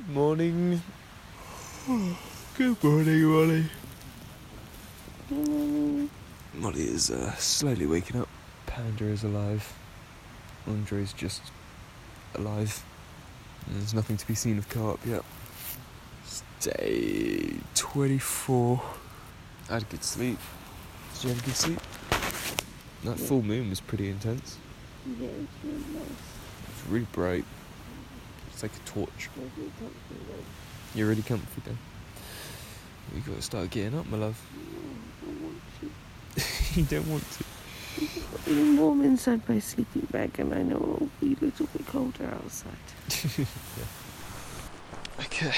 Morning. Good morning, Molly. Molly is slowly waking up. Panda is alive. Andre is just alive. There's nothing to be seen of Co-op yet. It's day 24. I had a good sleep. Did you have a good sleep? That full moon was pretty intense. Yeah, it's really nice. It's really bright. It's like a torch. It's really comfy though. You're really comfy then. You got to start getting up, my love. No, I don't want to. You don't want to. It's feeling warm inside my sleeping bag, and I know it'll be a little bit colder outside. Yeah. Okay.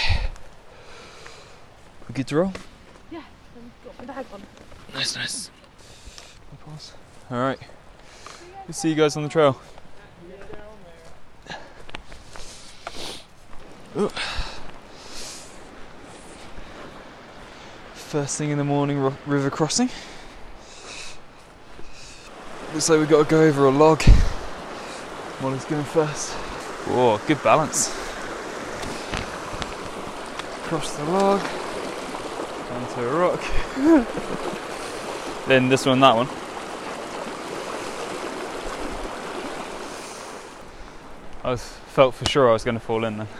We good to roll? Yeah, I've got my bag on. Nice. Alright. We'll see you guys on the trail. Ooh. First thing in the morning, river crossing. Looks like we've got to go over a log. Molly's going first. Whoa, good balance. Across the log, onto a rock. Then this one, that one. I felt for sure I was going to fall in then.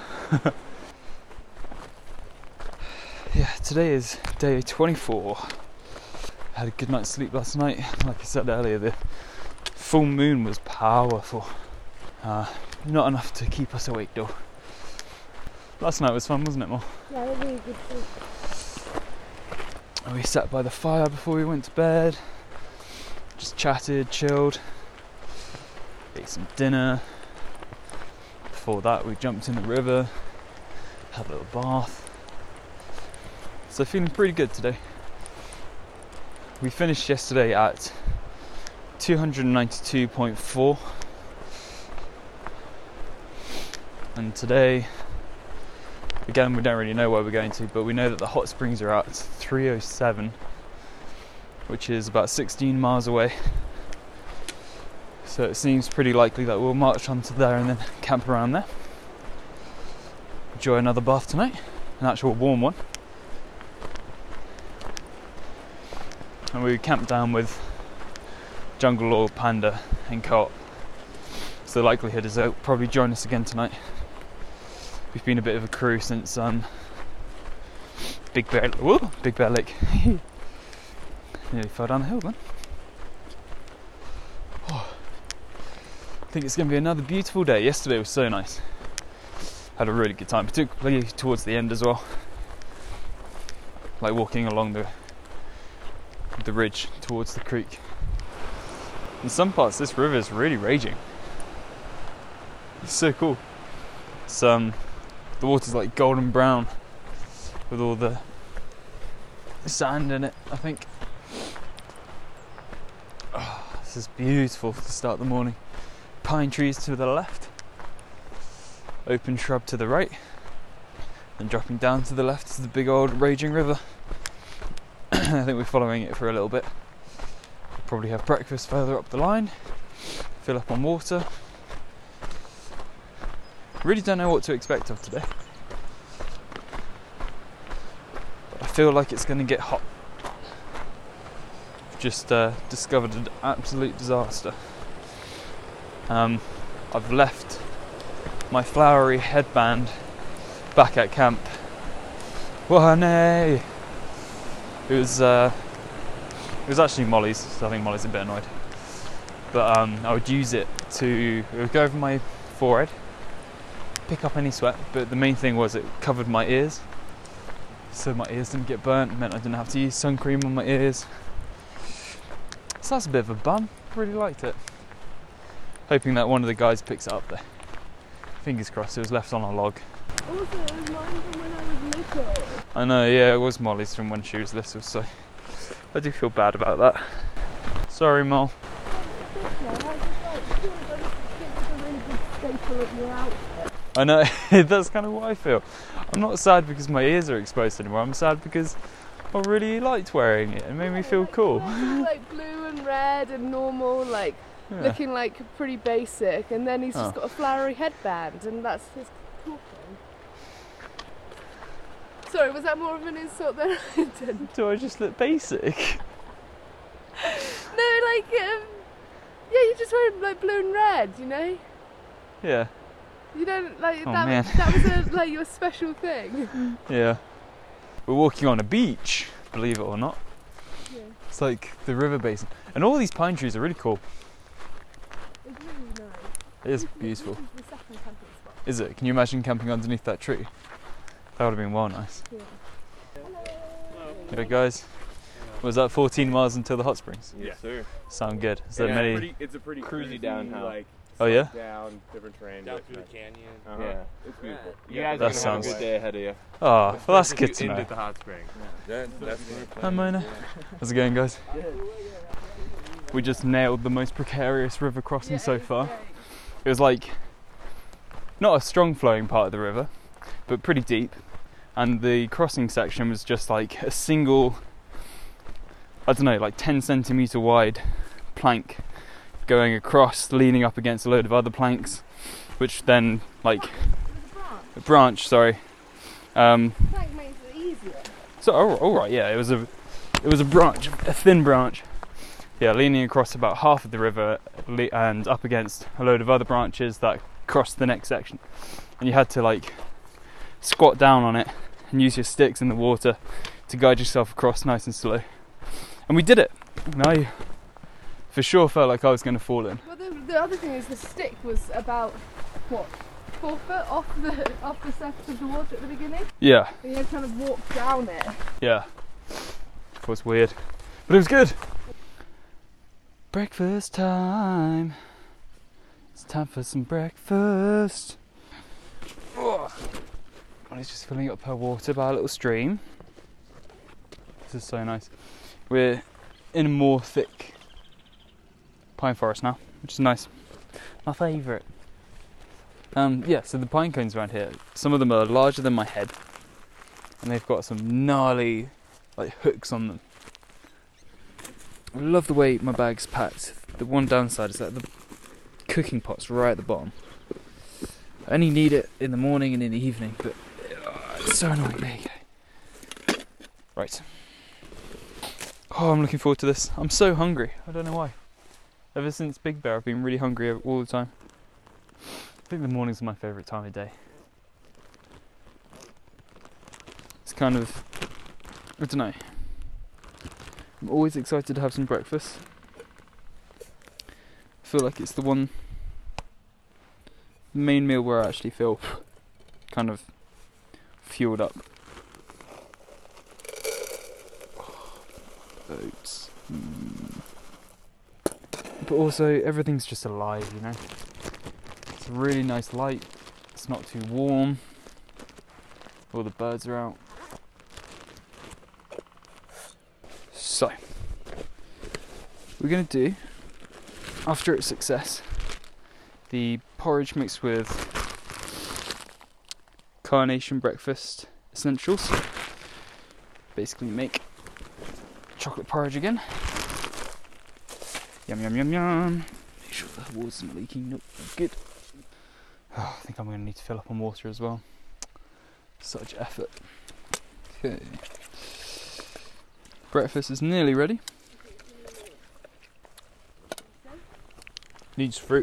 Yeah, today is day 24. Had a good night's sleep last night. Like I said earlier, the full moon was powerful. Not enough to keep us awake though. Last night was fun, wasn't it, Mo? Yeah, a really good sleep. And we sat by the fire before we went to bed. Just chatted, chilled. Ate some dinner. Before that, we jumped in the river. Had a little bath. So feeling pretty good today. We finished yesterday at 292.4. And today, again, we don't really know where we're going to, but we know that the hot springs are at 307, which is about 16 miles away. So it seems pretty likely that we'll march onto there and then camp around there. Enjoy another bath tonight, an actual warm one. And we camped down with Jungle Law, Panda and Co-op. So the likelihood is they'll probably join us again tonight. We've been a bit of a crew since Big Bear Lake. Nearly fell down the hill then. Oh, I think it's going to be another beautiful day. Yesterday was so nice. Had a really good time, particularly towards the end as well. Like walking along the ridge towards the creek. In some parts this river is really raging. It's so cool. It's the water's like golden brown with all the sand in it, I think. Oh, this is beautiful to start the morning. Pine trees to the left, open shrub to the right, and dropping down to the left is the big old raging river. I think we're following it for a little bit. We'll probably have breakfast further up the line, fill up on water. Really don't know what to expect of today. But I feel like it's going to get hot. Just discovered an absolute disaster. I've left my flowery headband back at camp. Whoa, nay! It was actually Molly's, so I think Molly's a bit annoyed. But I would use it to go over my forehead, pick up any sweat, but the main thing was it covered my ears, so my ears didn't get burnt. It meant I didn't have to use sun cream on my ears. So that's a bit of a bum. Really liked it. Hoping that one of the guys picks it up there. Fingers crossed. It was left on a log. Also, it was mine from when I was little. I know, yeah, it was Molly's from when she was little, so I do feel bad about that. Sorry, Mol. I know, that's kind of what I feel. I'm not sad because my ears are exposed anymore. I'm sad because I really liked wearing it. It made me feel cool. Like blue and red and normal, like looking like pretty basic. And then he's just got a flowery headband, and that's his cool thing. Sorry, was that more of an insult than I intended? Do I just look basic? No, like, yeah, you're just wearing like blue and red, you know? Yeah. You don't, like, Oh, that man. was like your special thing. Yeah. We're walking on a beach, believe it or not. Yeah. It's like the river basin. And all these pine trees are really cool. It's really nice. It is beautiful. This is the second camping spot. Is it? Can you imagine camping underneath that tree? That would have been well nice. Yeah. Yeah, guys. Was that 14 miles until the hot springs? Yes, sir. Sound good. Is there Yeah, many? it's a pretty cruisy downhill. Like, Oh yeah? down, different terrain. Down but through the nice. canyon. Yeah, it's beautiful. You guys That are gonna sounds- have a good day ahead of you. Oh, well that's good to End know. at the hot spring. That's Hi Mona. How's it going, guys? We just nailed the most precarious river crossing so far. It was like not a strong flowing part of the river, but pretty deep. And the crossing section was just like a single, I don't know, like 10 centimetre wide plank going across, leaning up against a load of other planks, which then like a branch. Sorry. Plank makes it easier. So all right, yeah, it was a branch, a thin branch. Yeah, leaning across about half of the river and up against a load of other branches that crossed the next section. And you had to like squat down on it and use your sticks in the water to guide yourself across nice and slow. And we did it. And I for sure felt like I was going to fall in. Well, the other thing is the stick was about, what, 4 foot off the surface of the water at the beginning? Yeah, And you had to kind of walk down it. yeah. It was weird. But it was good. Breakfast time. It's time for some breakfast. Oh. Molly's just filling up her water by a little stream. This is so nice. We're in a more thick pine forest now, which is nice. My favourite. Yeah, so the pine cones around here, some of them are larger than my head, and they've got some gnarly like hooks on them. I love the way my bag's packed. The one downside is that the cooking pot's right at the bottom. I only need it in the morning and in the evening, but it's so annoying. There you go. Right. Oh, I'm looking forward to this. I'm so hungry. I don't know why. Ever since Big Bear, I've been really hungry all the time. I think the mornings are my favourite time of day. It's kind of, I don't know. I'm always excited to have some breakfast. I feel like it's the main meal where I actually feel kind of fueled up. Oats. But also everything's just alive, you know. It's a really nice light. It's not too warm. All the birds are out. So, we're going to do, after its success, the porridge mixed with Carnation Breakfast Essentials. Basically make chocolate porridge again. Yum yum yum yum. Make sure the water's not leaking. Nope, good. Oh, I think I'm going to need to fill up on water as well. Such effort. Okay. Breakfast is nearly ready. Needs fruit.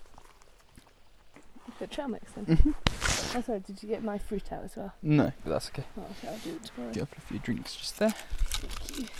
The trail mix then. Oh, sorry, did you get my fruit out as well? No, but that's okay. Oh, okay, I'll do it tomorrow. Get up a few drinks just there. Thank you.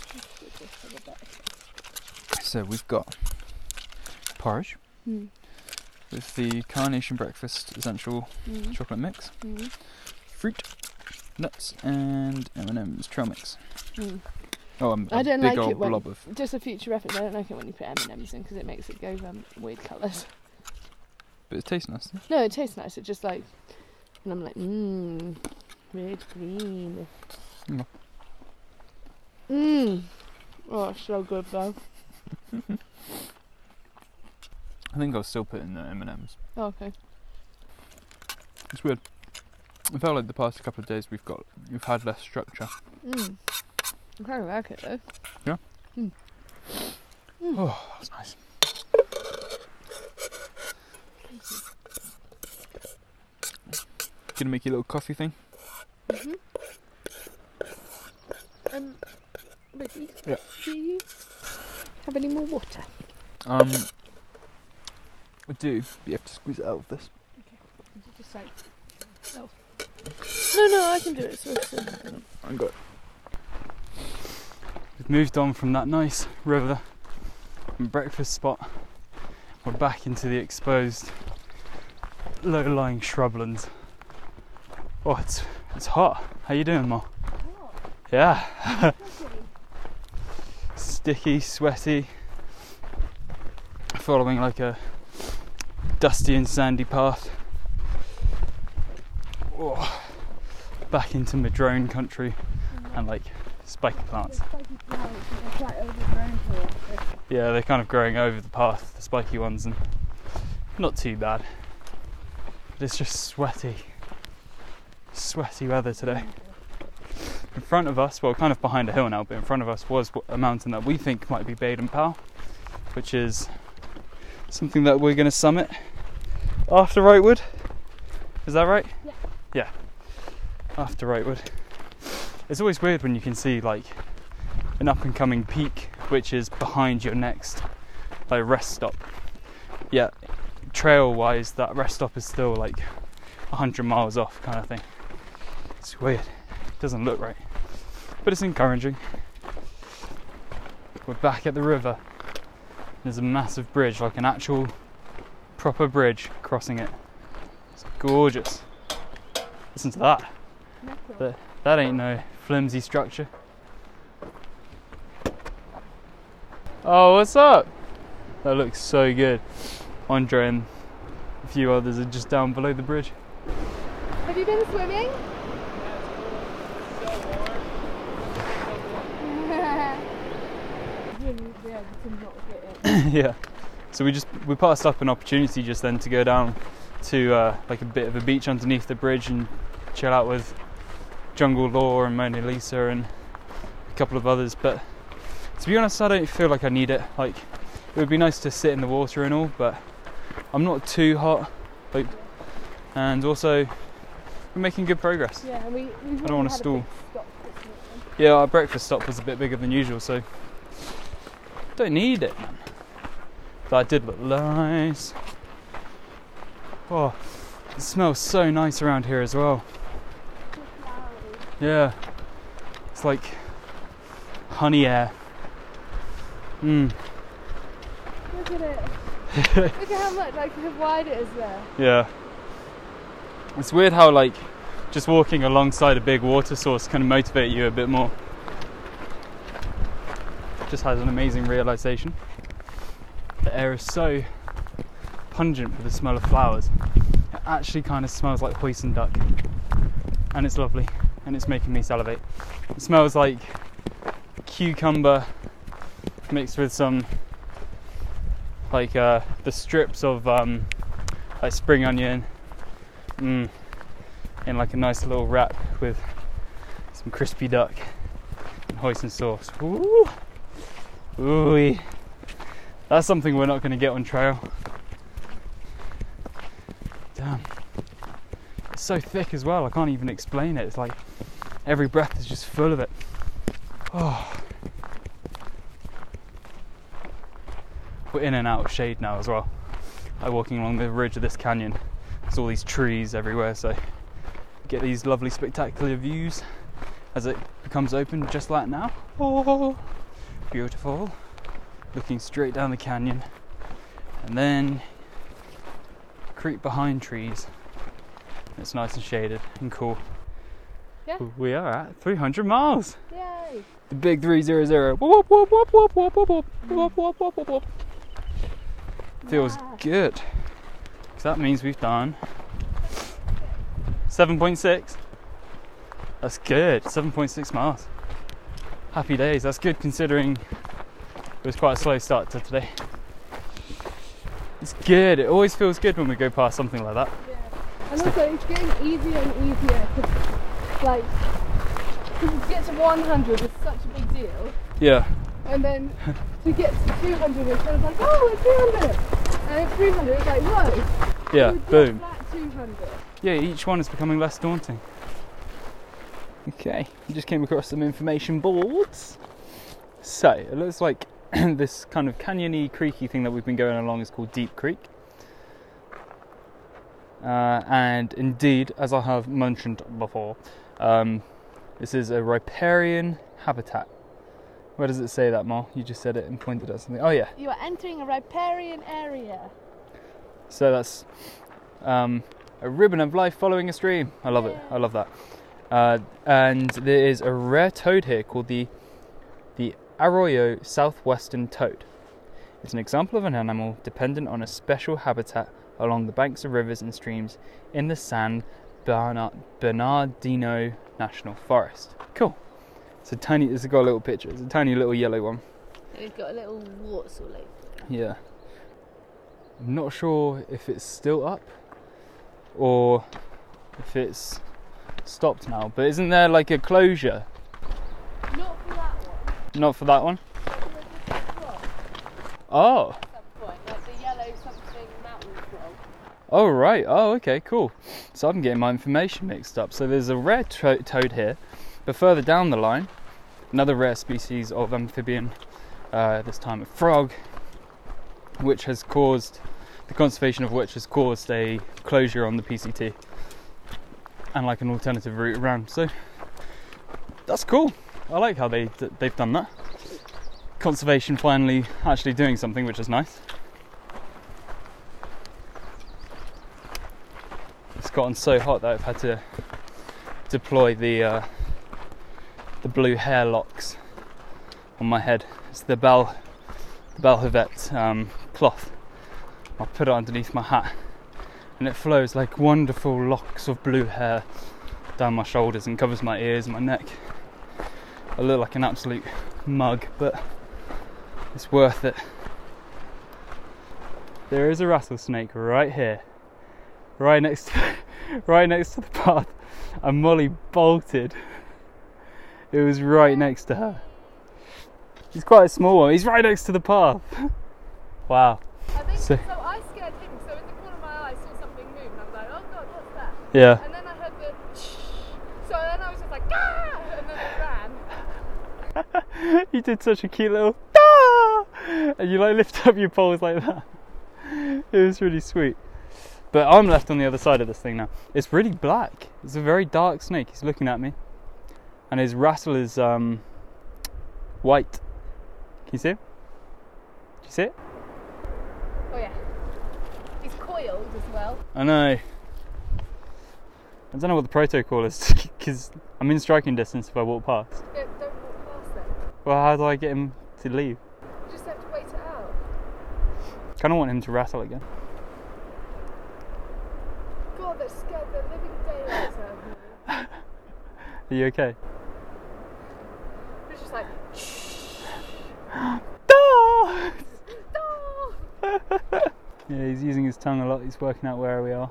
So we've got porridge with the Carnation Breakfast Essential chocolate mix, fruit, nuts, and M&M's trail mix. Oh, I don't big like old it when, blob of. just a future reference, I don't like it when you put M&M's in because it makes it go weird colours. But it tastes nice. No, it tastes nice. It just like, and I'm like, red, green. Oh, it's so good though. I think I'll still put in the M&M's. Oh, okay. It's weird. I felt like the past couple of days we've had less structure. I kind of like it though. Yeah. Oh, that's nice. Gonna make you a little coffee thing. Ricky, Yeah. do you have any more water? We do. You have to squeeze it out of this. Did you just say? Oh. No, I can do it. So. I got it. We've moved on from that nice river and breakfast spot. We're back into the exposed, low-lying shrublands. Oh, it's hot. How you doing, Ma? Yeah. Sticky, sweaty. Following like a dusty and sandy path. Oh, back into madrone country and like spiky plants. Yeah, they're kind of growing over the path, the spiky ones, and not too bad. But it's just sweaty weather today. In front of us, well, kind of behind a hill now, but in front of us was a mountain that we think might be Baden Powell, which is something that we're going to summit after Wrightwood. Is that right? Yeah. Yeah. After Wrightwood. It's always weird when you can see like an up and coming peak which is behind your next like rest stop. Yeah, trail wise that rest stop is still like 100 miles off kind of thing. It's weird. It doesn't look right. But it's encouraging. We're back at the river. There's a massive bridge, like an actual proper bridge crossing it. It's gorgeous. Listen to that. That ain't no flimsy structure. Oh, what's up? That looks so good. Andre and a few others are just down below the bridge. Have you been swimming? Yeah. So we passed up an opportunity just then to go down to like a bit of a beach underneath the bridge and chill out with Jungle Law and Mona Lisa and a couple of others, but to be honest I don't feel like I need it. Like it would be nice to sit in the water and all, but I'm not too hot, like, and also we're making good progress. Yeah, and we I don't want to stall. Stop. Yeah, our breakfast stop was a bit bigger than usual, so don't need it, man. That did look nice. Oh, it smells so nice around here as well. Yeah, it's like honey air. Look at it. Look at how much, like, how wide it is there. Yeah. It's weird how, like, just walking alongside a big water source can motivate you a bit more. Just had an amazing realization. The air is so pungent with the smell of flowers. It actually kind of smells like hoisin duck. And it's lovely. And it's making me salivate. It smells like cucumber mixed with some like the strips of like spring onion in like a nice little wrap with some crispy duck and hoisin sauce. Ooh. Ooh. That's something we're not going to get on trail. Damn. It's so thick as well, I can't even explain it. It's like every breath is just full of it. Oh. We're in and out of shade now as well. Like walking along the ridge of this canyon. There's all these trees everywhere, so you get these lovely spectacular views as it becomes open, just like now. Oh, beautiful. Looking straight down the canyon, and then creep behind trees. It's nice and shaded and cool. Yeah. We are at 300 miles. Yay! The big 300. Whoop, whoop, whoop, whoop, whoop, whoop, whoop, whoop, whoop, whoop, whoop, whoop. Feels good. So that means we've done 7.6. That's good. 7.6 miles. Happy days. That's good considering it was quite a slow start to today. It's good. It always feels good when we go past something like that. Yeah. And also it's getting easier and easier because, like, to get to 100 is such a big deal. Yeah. And then to get to 200 it's kind of like, oh, it's 200. And at 300 it's like, whoa. Yeah, So boom. flat 200. Yeah, each one is becoming less daunting. Okay, I just came across some information boards. So, it looks like this kind of canyony, creaky thing that we've been going along is called Deep Creek. And indeed, as I have mentioned before, this is a riparian habitat. Where does it say that, Mar? You just said it and pointed at something. Oh yeah. You are entering a riparian area. So that's a ribbon of life following a stream. I love it. I love that. And there is a rare toad here called the Arroyo southwestern toad. It's an example of an animal dependent on a special habitat along the banks of rivers and streams in the San Bernardino National Forest. Cool. It's a tiny. It's got a little picture. It's a tiny little yellow one. And it's got a little warts all over. Yeah. I'm not sure if it's still up or if it's stopped now. But isn't there like a closure? Not for that one. Not for that one? Oh. At some point, like the yellow something mountain frog. Oh right. Oh okay. Cool. So I'm getting my information mixed up. So there's a rare toad here, but further down the line, another rare species of amphibian, this time a frog, which has caused the conservation of which has caused a closure on the PCT and like an alternative route around. So that's cool. I like how they've done that. Conservation finally actually doing something, which is nice. It's gotten so hot that I've had to deploy the blue hair locks on my head. It's the Belle Hivette cloth. I put it underneath my hat and it flows like wonderful locks of blue hair down my shoulders and covers my ears and my neck. I look like an absolute mug, but it's worth it. There is a rattlesnake right here, right next to the path, and Molly bolted. It was right next to her. He's quite a small one. He's right next to the path. Wow. I think so. I scared him. So in the corner of my eye, I saw something move, and I was like, "Oh God, what's that?" Yeah. And then I heard the. So then I was just like, "Ah!" And then it ran. You did such a cute little ah! And you like lift up your paws like that. It was really sweet. But I'm left on the other side of this thing now. It's really black. It's a very dark snake. He's looking at me. And his rattle is white. Can you see it? Do you see it? Oh yeah. He's coiled as well. I know. I don't know what the protocol is because I'm in striking distance if I walk past. Yeah, don't walk past them. Well, how do I get him to leave? You just have to wait it out. Kind of want him to rattle again. God, that scared the living daylights out of me. Are you okay? It was just like, Yeah, he's using his tongue a lot. He's working out where we are.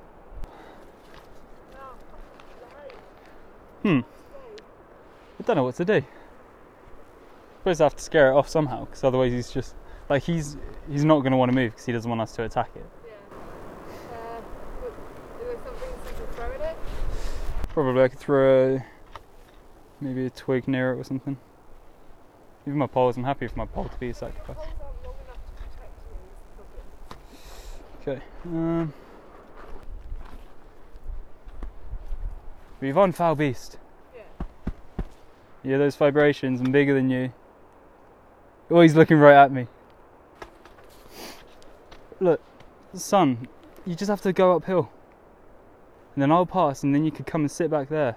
I don't know what to do. I suppose I have to scare it off somehow, because otherwise he's just like he's not going to want to move because he doesn't want us to attack it. yeah. Is there something you can throw at it? Probably I could throw maybe a twig near it or something. Even my poles. I'm happy for my pole to be a sacrifice. Poles aren't long enough to protect you, is the problem. Okay. We've on Foul Beast. Yeah. Yeah, those vibrations. I'm bigger than you. Oh, he's looking right at me. Look, son, you just have to go uphill. And then I'll pass, and then you could come and sit back there.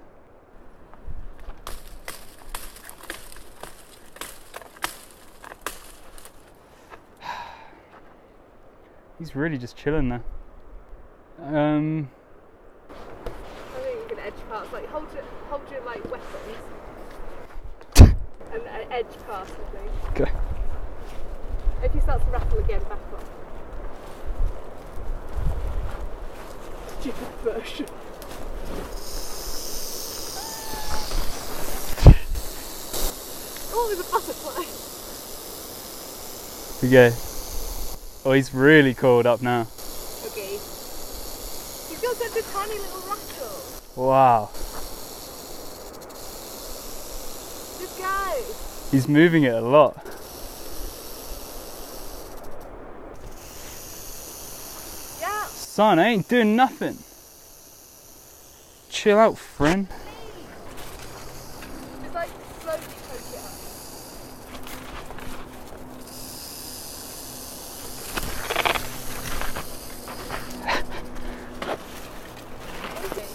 He's really just chilling there. I think you can edge past, like hold your like weapons and edge past with me. Okay. If he starts to rattle again, back off. Stupid version. Oh, there's a butterfly. We go. Oh, he's really coiled up now. Okay. He's got such a tiny little rattle. Wow. go. He's moving it a lot. Yeah. Son, I ain't doing nothing. Chill out, friend. Just like slowly poke it up. Okay.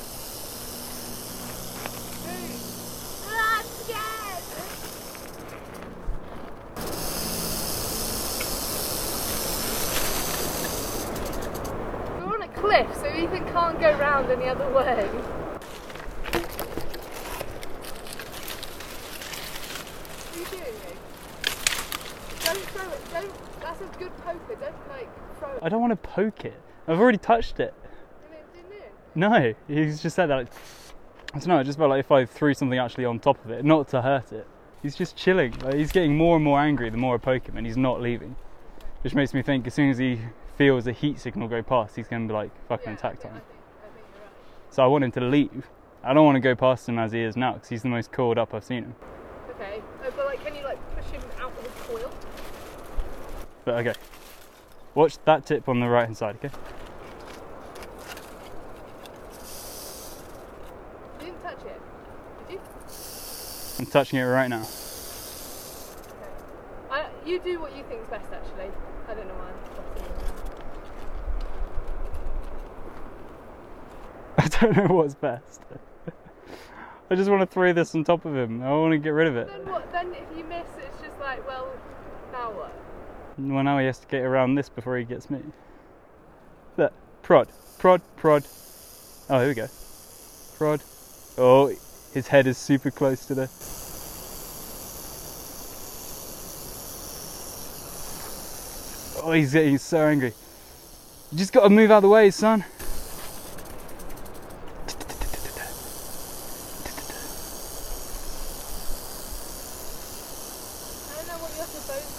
I'm scared. We're on a cliff, so Ethan can't go round any other way. What are you doing, mate? Don't throw it. Don't. That's a good poker. Don't like throw it. I don't want to poke it. I've already touched it. And it didn't it? No, he's just said that. Like, I don't know. I just felt like if I threw something actually on top of it, not to hurt it. He's just chilling. Like, he's getting more and more angry the more I poke him, and he's not leaving. Which makes me think as soon as he feels a heat signal go past, he's going to be like fucking attack time. I think you're right. So I want him to leave. I don't want to go past him as he is now, because he's the most coiled up I've seen him. Okay, but like, can you like push him out of his coil? But okay, watch that tip on the right hand side, okay? You didn't touch it, did you? I'm touching it right now. Okay. You do what you think's best, actually. I don't know why I'm fussing you now. I don't know what's best. I just want to throw this on top of him. I want to get rid of it. Then what? Then if you miss, it's just like, well, now what? Well, now he has to get around this before he gets me. Look, prod, prod, prod. Oh, here we go. Prod. Oh, his head is super close to the... Oh, he's getting so angry. You just got to move out of the way, son. I don't know what you're supposed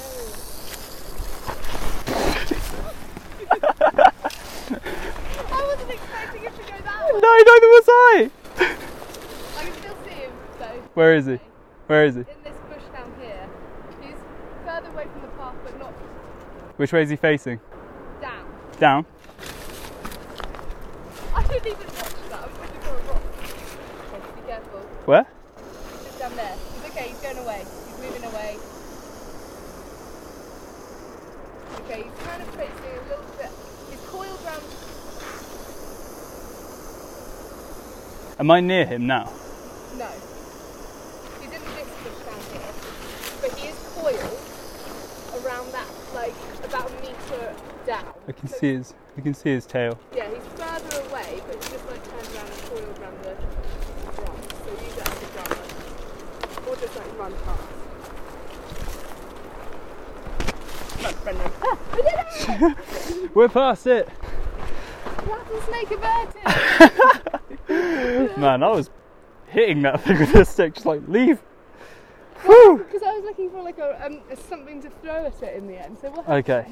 to do. I wasn't expecting it to go that way. No, neither was I. I can still see him, though. Where is he? Where is he? In this bush down here. He's further away from the path, but not Which way is he facing? down. Down. I didn't even watch that. I'm looking for a rock. Okay, be careful. Where? He's just down there. He's okay. He's going away. He's moving away. Okay, he's kind of facing a little bit. He's coiled round. Am I near him now? No. He's in this bush down here. But he is coiled around that, like, about a metre down. I can So- see his tail. Yeah, he's further away, but he's just like turned around and coiled around the drum. So use that as a drummer. Or just like run past. That's Brendan. Ah, we did it! We're past it. Rattlesnake averted! Man, I was hitting that thing with a stick, just like, leave. Whew. Because I was looking for like a something to throw at it in the end. So what? Okay.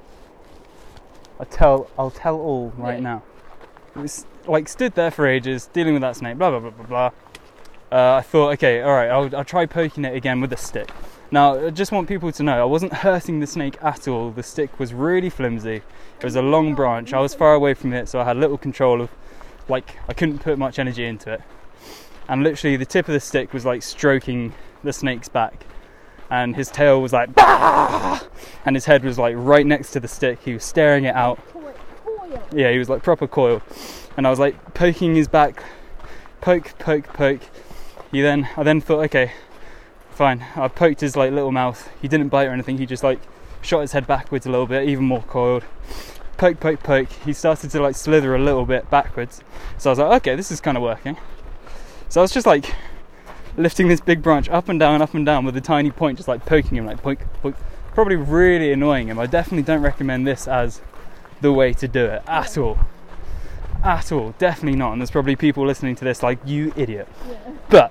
I'll tell all right Yeah. now. It was like stood there for ages, dealing with that snake, blah blah blah blah blah. I thought, okay, all right, I'll try poking it again with a stick. Now, I just want people to know, I wasn't hurting the snake at all. The stick was really flimsy. It was a long branch. I was far away from it, so I had little control of, like, I couldn't put much energy into it. And literally, the tip of the stick was like stroking the snake's back, and his tail was like, bah! And his head was like right next to the stick. He was staring it out. Coil. Yeah, he was like proper coiled, and I was like poking his back, poke, poke, poke. I then thought, okay, fine. I poked his like little mouth. He didn't bite or anything. He just like shot his head backwards a little bit, even more coiled. Poke, poke, poke. He started to like slither a little bit backwards. So I was like, okay, this is kind of working. So I was just like lifting this big branch up and down with a tiny point, just like poking him, like poke, poke. Probably really annoying him. I definitely don't recommend this as the way to do it at all. At all, definitely not. And there's probably people listening to this like, you idiot. Yeah. But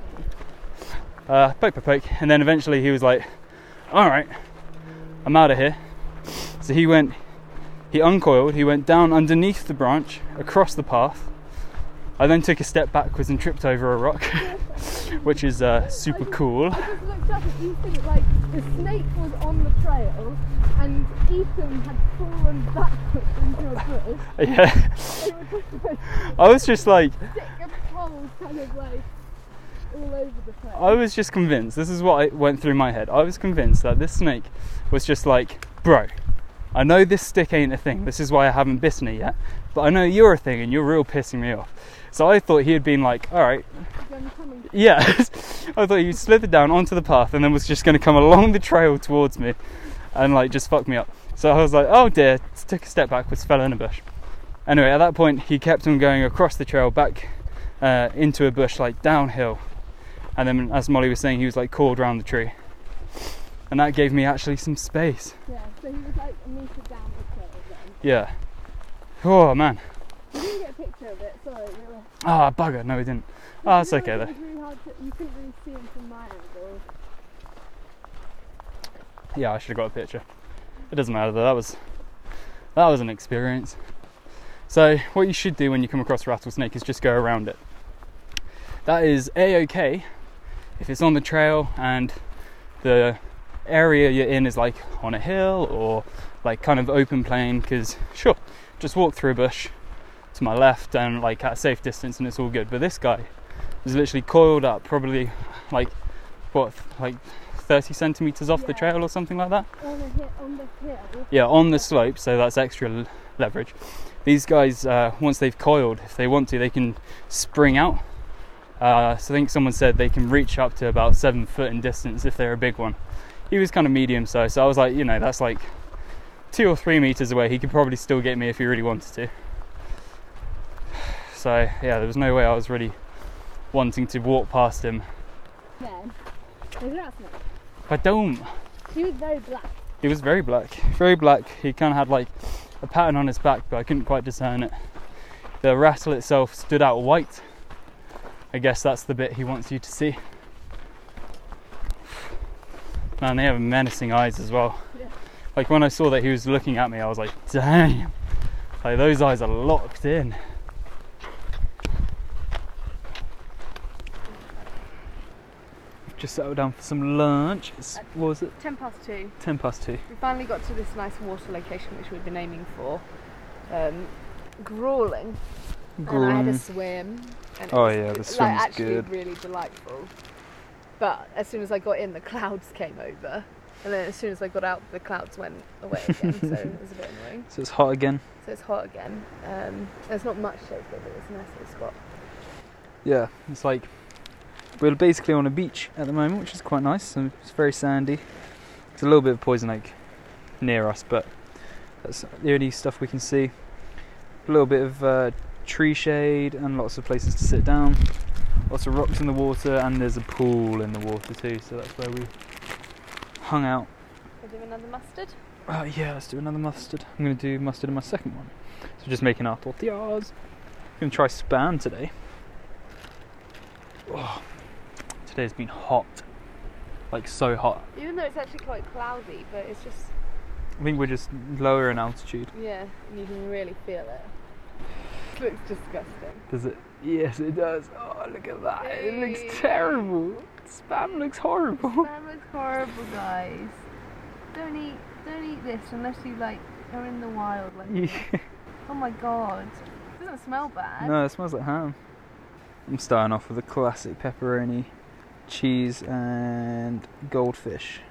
poke, poke, poke, and then eventually he was like, all right, I'm out of here. So he uncoiled, he went down underneath the branch, across the path, I then took a step backwards and tripped over a rock, which is super cool. I just looked up and Ethan, like, the snake was on the trail and Ethan had fallen backwards into a bush. Yeah. They were just like, I was just like, stick a pole kind of like all over the place. I was just convinced, this is what went through my head, I was convinced that this snake was just like, bro, I know this stick ain't a thing, this is why I haven't bitten it yet, but I know you're a thing and you're real pissing me off. So I thought he had been like, alright, yeah, I thought he slithered down onto the path and then was just going to come along the trail towards me and like just fuck me up. So I was like, oh dear, took a step backwards, fell in a bush. Anyway, at that point he kept on going across the trail back into a bush, like downhill, and then as Molly was saying, he was like caught around the tree, and that gave me actually some space. Yeah, so he was like a metre down the trail then. Yeah. Oh man. We didn't get a picture of it, sorry. We were... Ah, bugger, no we didn't. Oh, that's okay though. It was really hard to, you couldn't really see him from my angle. Yeah, I should have got a picture. It doesn't matter though, that was an experience. So what you should do when you come across a rattlesnake is just go around it. That is A-okay if it's on the trail and the area you're in is like on a hill or like kind of open plain, because sure, just walk through a bush to my left and like at a safe distance and it's all good. But this guy was literally coiled up, probably like what, like 30 centimeters off the trail or something like that. On the hill. Yeah, on the slope, so that's extra leverage. These guys, once they've coiled, if they want to, they can spring out. So I think someone said they can reach up to about 7 foot in distance if they're a big one. He was kind of medium size, so I was like, you know, that's like 2 or 3 meters away. He could probably still get me if he really wanted to. So yeah, there was no way I was really wanting to walk past him. Then, there's a rat snake. I don't. He was very black. He was very black. Very black. He kind of had like a pattern on his back, but I couldn't quite discern it. The rattle itself stood out white. I guess that's the bit he wants you to see. Man, they have menacing eyes as well. Yeah. Like when I saw that he was looking at me, I was like, damn. Like those eyes are locked in. Just settled down for some lunch. What was it? 2:10. 2:10. We finally got to this nice water location which we've been aiming for. Grueling. And I had a swim. And Oh it was, yeah, the like, swim's actually good. really delightful. But as soon as I got in, the clouds came over. And then as soon as I got out, the clouds went away again. So it was a bit annoying. So it's hot again. So it's hot again. There's not much shade, but it's a nice little spot. Yeah, it's like we're basically on a beach at the moment, which is quite nice. So it's very sandy. There's a little bit of poison oak near us, but that's the only stuff we can see. A little bit of tree shade and lots of places to sit down. Lots of rocks in the water, and there's a pool in the water too. So that's where we hung out. We'll do another mustard. Yeah, let's do another mustard. I'm going to do mustard in my second one. So just making our tortillas. I'm going to try Spam today. Oh, today's been hot. Like so hot. Even though it's actually quite cloudy, but it's just... I think we're just lower in altitude. Yeah, you can really feel it. It looks disgusting. Does it? Yes, it does. Oh, look at that. It looks terrible. Spam looks horrible. Spam looks horrible, guys. Don't eat this unless you like are in the wild like me. Oh my god. It doesn't smell bad. No, it smells like ham. I'm starting off with a classic pepperoni, cheese and goldfish.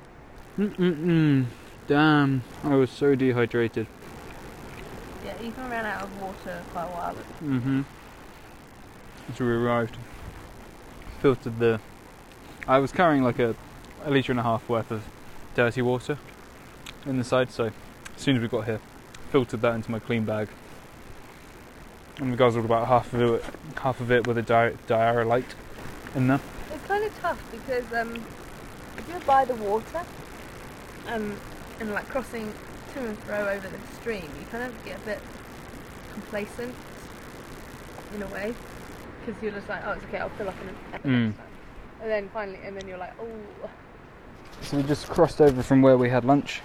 Damn, I was so dehydrated. Yeah, Ethan ran out of water quite a while ago. As we arrived, filtered I was carrying like a litre and a half worth of dirty water in the side, so as soon as we got here, filtered that into my clean bag. And we guzzled about half of it with a Diarrhea in there. It's kind of tough because if you're by the water and like crossing to and fro over the stream, you kind of get a bit complacent in a way, because you're just like, oh, it's okay, I'll fill up in a bit next time. And then finally, you're like, oh. So we just crossed over from where we had lunch.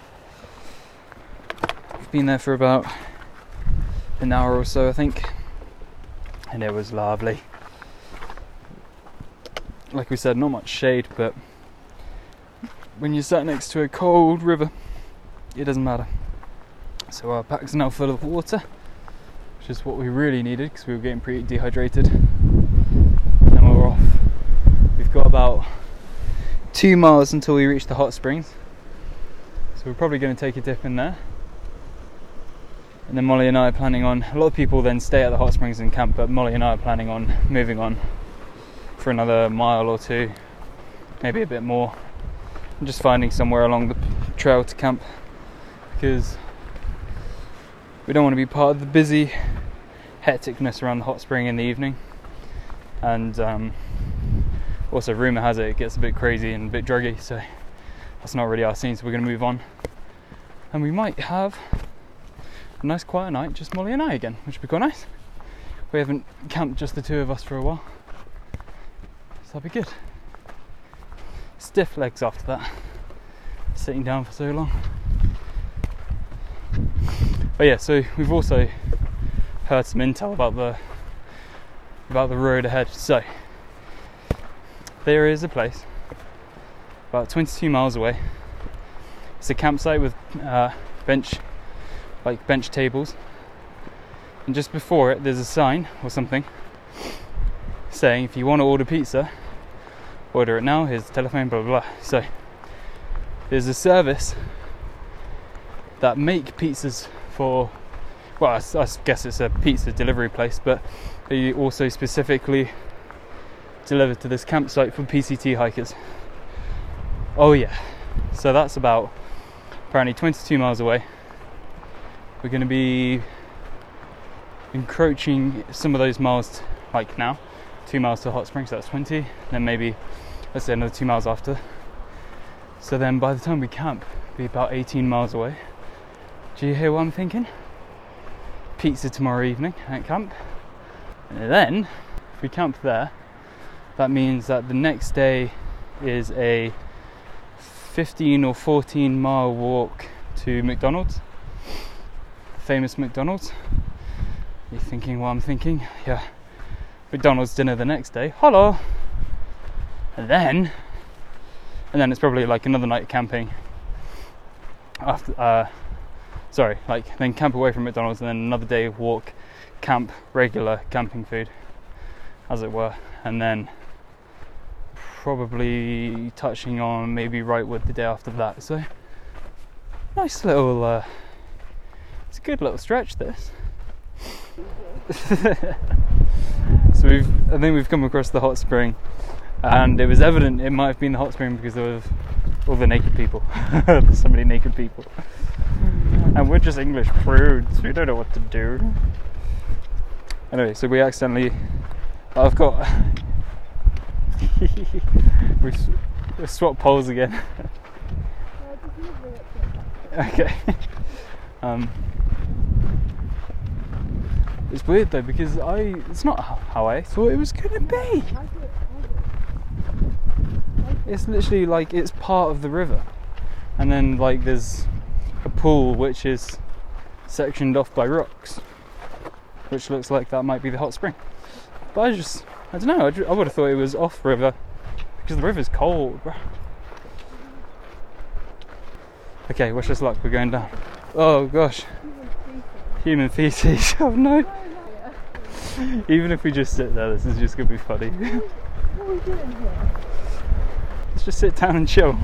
We've been there for about an hour or so, I think. and it was lovely. Like we said, not much shade, but when you're sat next to a cold river, it doesn't matter. So our pack's now full of water, which is what we really needed because we were getting pretty dehydrated. And we're off. We've got about 2 miles until we reach the hot springs, so we're probably going to take a dip in there. And then Molly and I are planning on, a lot of people then stay at the hot springs and camp, but Molly and I are planning on moving on for another mile or two, maybe a bit more, and just finding somewhere along the trail to camp, because we don't want to be part of the busy hecticness around the hot spring in the evening. And also rumour has it gets a bit crazy and a bit druggy, so that's not really our scene, so we're going to move on. And we might have a nice quiet night, just Molly and I again, which would be quite nice. We haven't camped just the two of us for a while, so that'll be good. Stiff legs after that, sitting down for so long. But yeah, so we've also heard some intel about the road ahead. So there is a place about 22 miles away. It's a campsite with bench tables, and just before it there's a sign or something saying if you want to order pizza, order it now, here's the telephone, blah blah blah. So there's a service that make pizzas for, well, I guess it's a pizza delivery place, but they also specifically deliver to this campsite for PCT hikers. Oh yeah, so that's about apparently 22 miles away. We're going to be encroaching some of those miles, like now, 2 miles to Hot Springs, so that's 20, then maybe, let's say another 2 miles after. So then by the time we camp, it'll be about 18 miles away. Do you hear what I'm thinking? Pizza tomorrow evening at camp. And then, if we camp there, that means that the next day is a 15 or 14 mile walk to McDonald's. Famous McDonald's. You're thinking what I'm thinking? Yeah. McDonald's dinner the next day. Hello! And then it's probably like another night camping after, then camp away from McDonald's, and then another day of walk, camp, regular camping food, as it were, and then probably touching on maybe Wrightwood the day after that. So nice little, it's a good little stretch this. So I think we've come across the hot spring, and it was evident it might have been the hot spring because there was all the naked people. There's so many naked people. And we're just English prudes, we don't know what to do. Anyway, so we accidentally, I've got we swapped poles again. Okay. It's weird though, because it's not how I thought it was gonna be. It's literally like it's part of the river, and then like there's a pool which is sectioned off by rocks, which looks like that might be the hot spring. But I don't know, I would have thought it was off river because the river's cold, bro. Okay, wish us luck, we're going down. Oh gosh, human feces. Oh no. Even if we just sit there, this is just gonna be funny. What are we doing here? Let's just sit down and chill.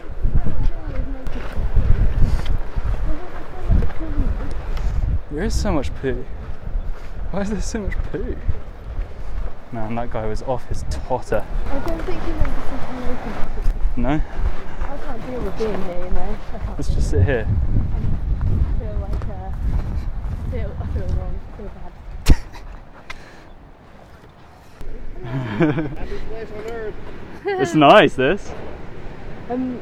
There is so much poo. Why is there so much poo? Man, that guy was off his totter. I don't think he wants to sit away from us. No? I can't deal with being here, you know. Let's just sit here. I feel wrong, I feel bad. Happiest place on earth. It's nice, this. I don't.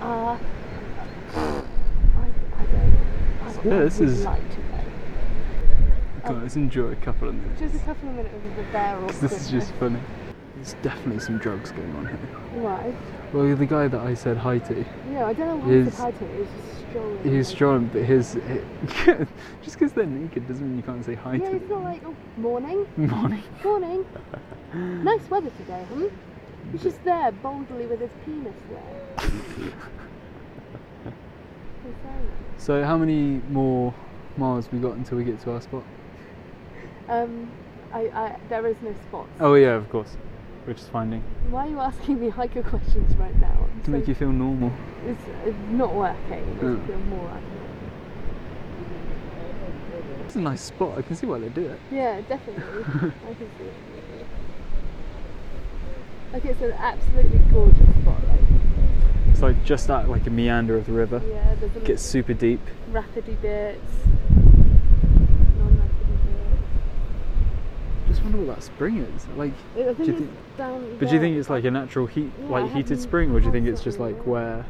Yeah, this is. Like to go. Come on, let's enjoy a couple of minutes. Just a couple of minutes with the bear or This is just funny. There's definitely some drugs going on here. Why? Well, the guy that I said hi to, No, I don't know why he said hi to me. He was just strolling. he's strong, but just because they're naked doesn't mean you can't say hi Yeah, to it's not like, oh, morning. Morning. Morning. Nice weather today, He's just there, boldly with his penis there. So how many more miles we got until we get to our spot? There is no spots. Oh yeah, of course. We're just finding. Why are you asking me hiker questions right now? To make you feel normal. It's not working. It makes me feel more like it. It's a nice spot. I can see why they do it. Yeah, definitely. I can see it. Like, it's an absolutely gorgeous spot. Like, It's like just at like a meander of the river. yeah, there's It gets super deep. rapidy bits, non-rapidy bits. Just wonder what that spring is. Like, I think do you it's think? down But do you think it's like a natural heat, Yeah, I like heated haven't spring, or do you think had it's just something like there. where?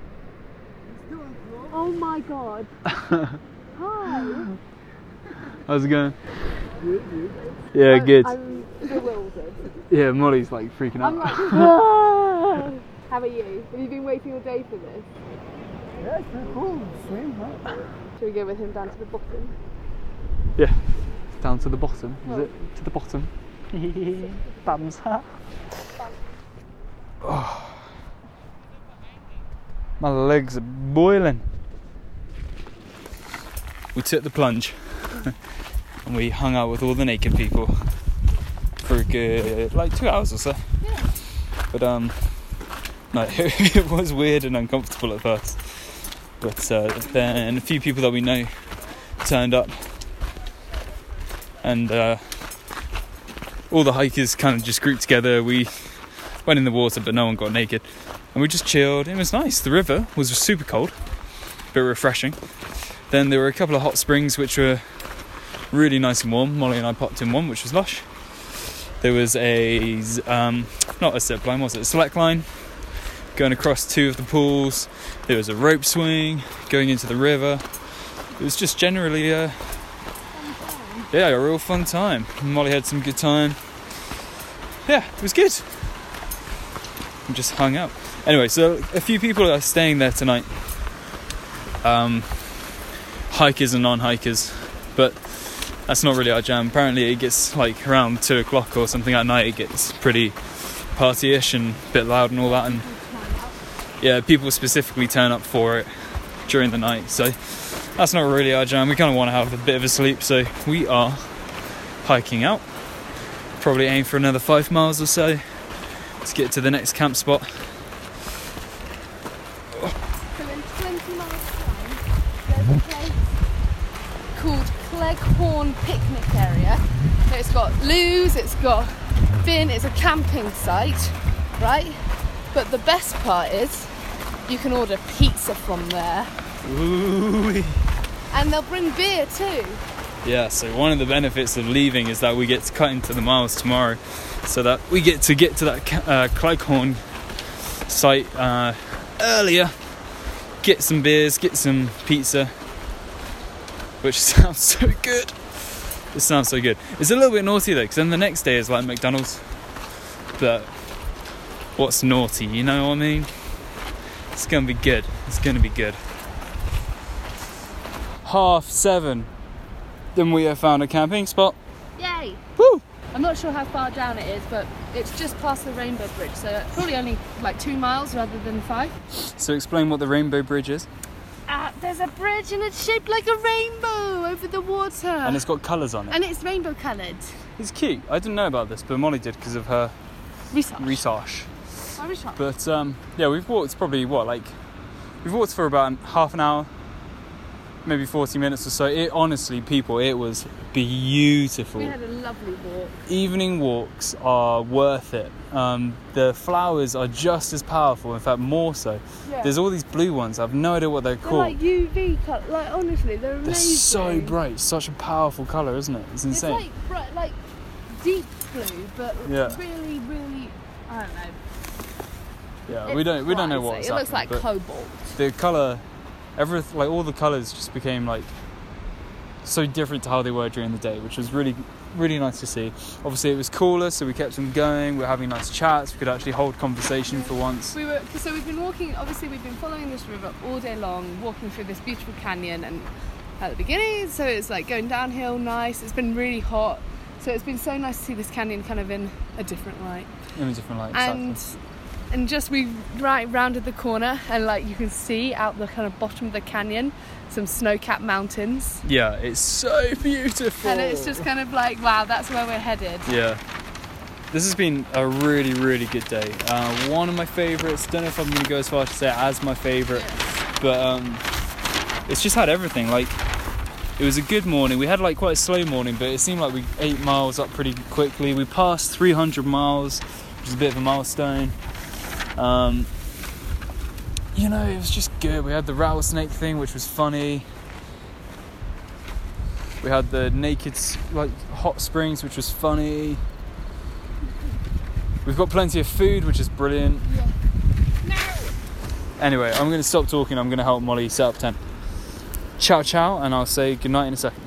Oh my god. Hi. How's it going? Yeah, good. I'm bewildered. Yeah, Molly's like freaking out. I'm like, ah! How are you? Have you been waiting all day for this? Yeah, it's pretty cool. Same, huh? Should we go with him down to the bottom? Yeah, it's down to the bottom. Is Oh. it to the bottom? Thumbs up. Oh. My legs are boiling. We took the plunge and we hung out with all the naked people for a good like 2 hours or so. Yeah. But no, it was weird and uncomfortable at first. But then a few people that we know turned up, and all the hikers kind of just grouped together. We went in the water, but no one got naked, and we just chilled. It was nice. The river was super cold, but refreshing. Then there were a couple of hot springs which were really nice and warm. Molly and I popped in one, which was lush. There was a not a zip line, was it? A slack line going across two of the pools. There was a rope swing going into the river. It was just generally a real fun time. Molly had some good time. Yeah, it was good. We just hung out. Anyway, so a few people are staying there tonight. Hikers and non-hikers, but that's not really our jam. Apparently it gets like around 2 o'clock or something at night, it gets pretty party-ish and a bit loud and all that, and yeah, people specifically turn up for it during the night, so that's not really our jam. We kind of want to have a bit of a sleep, so we are hiking out. Probably aim for another 5 miles or so to get to the next camp spot. So in 20 miles time, there's a place called Cleghorn Picnic Area. So it's got loos, it's got bin, it's a camping site, right? But the best part is you can order pizza from there. Ooh. And they'll bring beer too. Yeah, so one of the benefits of leaving is that we get to cut into the miles tomorrow, so that we get to that Cleghorn site earlier, get some beers, get some pizza, which sounds so good. It sounds so good. It's a little bit naughty though, because then the next day is like McDonald's. But what's naughty, you know what I mean? It's gonna be good. It's gonna be good. 7:30. Then we have found a camping spot. Yay! Woo! I'm not sure how far down it is, but it's just past the Rainbow Bridge, so probably only like 2 miles rather than 5. So explain what the Rainbow Bridge is. There's a bridge and it's shaped like a rainbow over the water. And it's got colours on it. And it's rainbow coloured. It's cute. I didn't know about this, but Molly did because of her research. My research. But yeah, we've walked probably we've walked for about half an hour, maybe 40 minutes or so. It honestly, people, it was beautiful. We had a lovely walk. Evening walks are worth it. The flowers are just as powerful, in fact more so. Yeah. There's all these blue ones. I have no idea what they're They're called. like UV colour. Like honestly, they're amazing. They're so bright, such a powerful colour, isn't it? It's insane. It's like bright, like deep blue, but Yeah. really, really, I don't know. Yeah, It's we don't know crazy. what's It looks like happening, but cobalt. the colour, all the colours just became like so different to how they were during the day, which was really really nice to see. Obviously it was cooler, so we kept them going. We were having nice chats. We could actually hold conversation for once. So we've been walking, obviously we've been following this river all day long, walking through this beautiful canyon, and at the beginning, so it's like going downhill, nice. It's been really hot, so it's been so nice to see this canyon kind of in a different light. In a different light, exactly. And just we rounded the corner, and like you can see out the kind of bottom of the canyon some snow-capped mountains. Yeah, it's so beautiful. And it's just kind of like, wow, that's where we're headed. Yeah. This has been a really, really good day. One of my favourites. Don't know if I'm going to go as far as to say it as my favourite, but it's just had everything. Like, it was a good morning. We had like quite a slow morning, but it seemed like we 8 miles up pretty quickly. We passed 300 miles, which is a bit of a milestone. You know, it was just good. We had the rattlesnake thing, which was funny. We had the naked, like, hot springs, which was funny. We've got plenty of food, which is brilliant. Yeah. No! Anyway, I'm going to stop talking. I'm going to help Molly set up tent. Ciao, ciao, and I'll say goodnight in a second.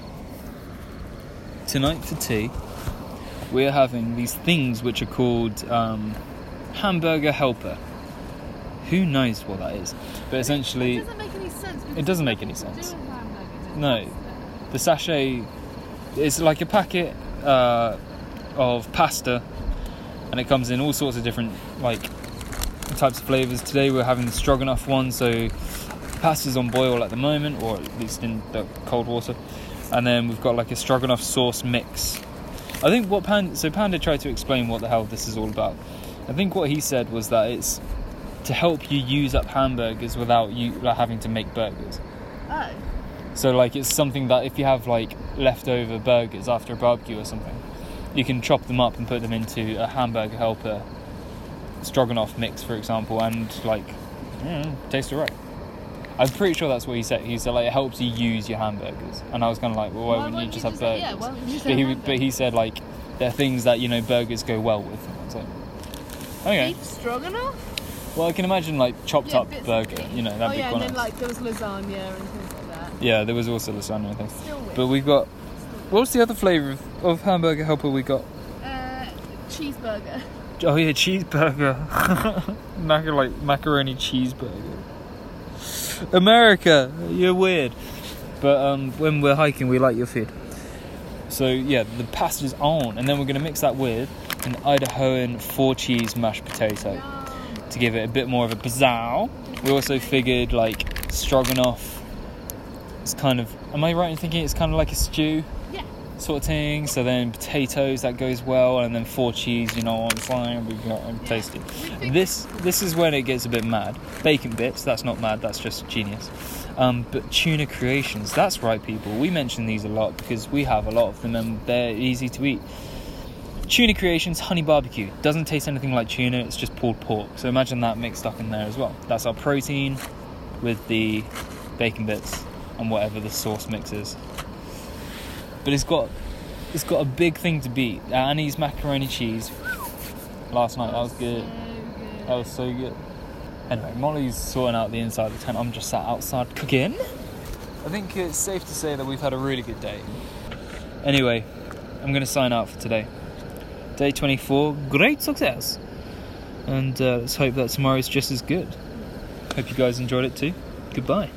Tonight for tea, we're having these things which are called hamburger helper. Who knows what that is? But essentially, It doesn't make any sense. It doesn't make any sense. No. The sachet is like a packet of pasta, and it comes in all sorts of different like types of flavours. Today we're having the stroganoff one, so pasta's on boil at the moment, or at least in the cold water. And then we've got like a stroganoff sauce mix. I think what Panda tried to explain what the hell this is all about. I think what he said was that it's to help you use up hamburgers without you having to make burgers. Oh. So like it's something that if you have like leftover burgers after a barbecue or something, you can chop them up and put them into a hamburger helper stroganoff mix, for example, and like taste alright. I'm pretty sure that's what he said. He said like it helps you use your hamburgers, and I was kind of like, well, why wouldn't you just have burgers? Yeah, why wouldn't you just have But he said like there are things that, you know, burgers go well with. So okay. Beef stroganoff? Well, I can imagine like chopped up bits of burger, beef. you know, that'd be and quite then nice. like there was lasagna and things like that. Yeah, there was also lasagna, I think. Still weird. But we've got, what's the other flavour of hamburger helper we got? Cheeseburger. Oh yeah, cheeseburger. like macaroni cheeseburger. America, you're weird. But when we're hiking, we like your food. So yeah, the pasta's on, and then we're going to mix that with an Idahoan 4-cheese mashed potato to give it a bit more of a pizzazz. We also figured like stroganoff. It's kind of, am I right in thinking it's kind of like a stew? Yeah. Sort of thing. So then potatoes, that goes well, and then 4 cheese, you know, on fire, we got tasty. This is when it gets a bit mad. Bacon bits, that's not mad, that's just genius. But tuna creations, that's right, people. We mention these a lot because we have a lot of them and they're easy to eat. Tuna creations, honey barbecue. Doesn't taste anything like tuna, it's just pulled pork. So imagine that mixed up in there as well. That's our protein with the bacon bits and whatever the sauce mix is. But it's got a big thing to beat. Annie's macaroni cheese last night, that was good. That was so good. Anyway, Molly's sorting out the inside of the tent. I'm just sat outside cooking. I think it's safe to say that we've had a really good day. Anyway, I'm going to sign out for today. Day 24, great success. And let's hope that tomorrow's just as good. Hope you guys enjoyed it too. Goodbye.